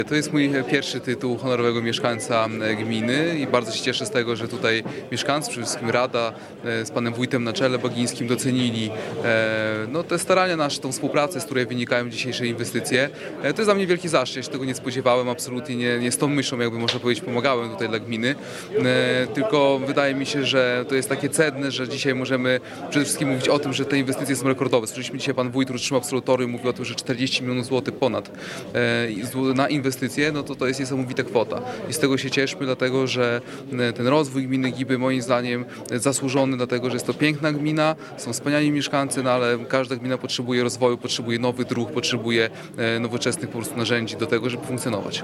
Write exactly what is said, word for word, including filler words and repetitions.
To jest mój pierwszy tytuł honorowego mieszkańca gminy i bardzo się cieszę z tego, że tutaj mieszkańcy, przede wszystkim Rada z panem wójtem na czele Bagińskim docenili no, te starania nasze, tą współpracę, z której wynikają dzisiejsze inwestycje. To jest dla mnie wielki zaszczyt, ja się tego nie spodziewałem, absolutnie nie, nie z tą myślą, jakby można powiedzieć, pomagałem tutaj dla gminy, tylko wydaje mi się, że to jest takie cenne, że dzisiaj możemy przede wszystkim mówić o tym, że te inwestycje są rekordowe. Słyszeliśmy dzisiaj, pan wójt otrzymał absolutorium, mówił o tym, że czterdzieści milionów złotych ponad na inwestycje. No to to jest niesamowita kwota i z tego się cieszmy, dlatego że ten rozwój gminy Giby moim zdaniem zasłużony, dlatego że jest to piękna gmina, są wspaniali mieszkańcy, no ale każda gmina potrzebuje rozwoju, potrzebuje nowych dróg, potrzebuje nowoczesnych po prostu narzędzi do tego, żeby funkcjonować.